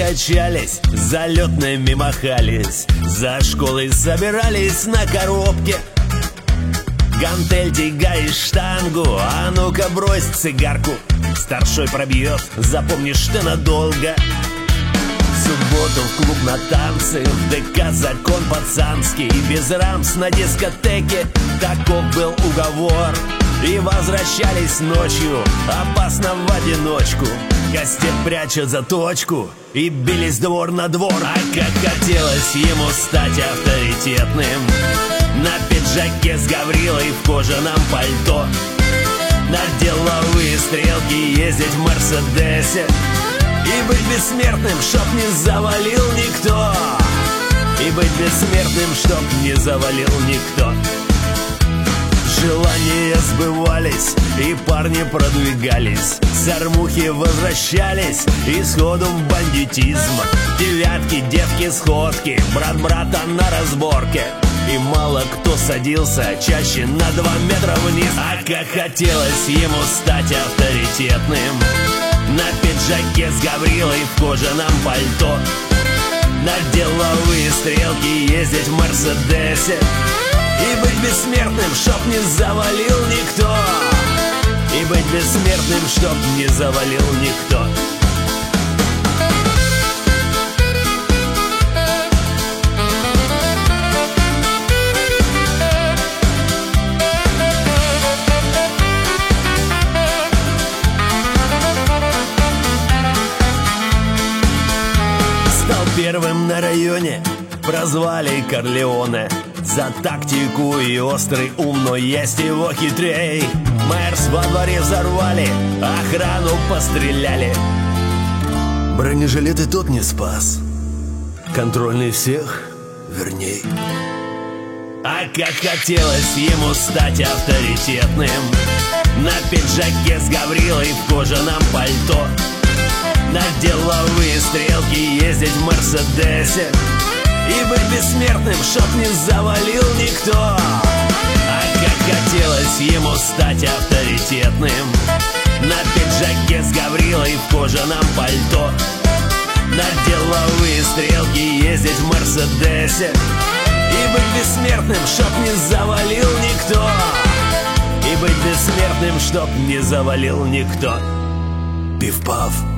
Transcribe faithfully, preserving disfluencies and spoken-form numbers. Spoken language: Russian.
качались, залетными махались, за школой собирались на коробке. Гантель, тягай штангу, а ну-ка брось цигарку. Старшой пробьет, запомнишь ты надолго. В субботу в клуб на танцы, в ДК закон пацанский, без рамс на дискотеке, таков был уговор. И возвращались ночью, опасно в одиночку, кастет пряча заточку, и бились двор на двор. А как хотелось ему стать авторитетным, на пиджаке с Гаврилой в кожаном пальто, на деловые стрелки ездить в Мерседесе и быть бессмертным, чтоб не завалил никто. И быть бессмертным, чтоб не завалил никто. Желания сбывались, и парни продвигались, сормухи возвращались, и сходу в бандитизм. Девятки, девки, сходки, брат брата на разборке, и мало кто садился чаще на два метра вниз. А как хотелось ему стать авторитетным, на пиджаке с Гаврилой в кожаном пальто, на деловые стрелки ездить в Мерседесе и быть бессмертным, чтоб не завалил никто. И быть бессмертным, чтоб не завалил никто. Стал первым на районе, прозвали Корлеоне за тактику и острый ум, но есть его хитрей. Мерс во дворе взорвали, охрану постреляли. Бронежилет и тот не спас, контрольный всех верней. А как хотелось ему стать авторитетным, на пиджаке с Гаврилой в кожаном пальто, на деловые стрелки ездить в Мерседесе и быть бессмертным, чтоб не завалил никто. А как хотелось ему стать авторитетным, на пиджаке с Гаврилой в кожаном пальто, на деловые стрелки ездить в Мерседесе и быть бессмертным, чтоб не завалил никто. И быть бессмертным, чтоб не завалил никто. Пиф-паф.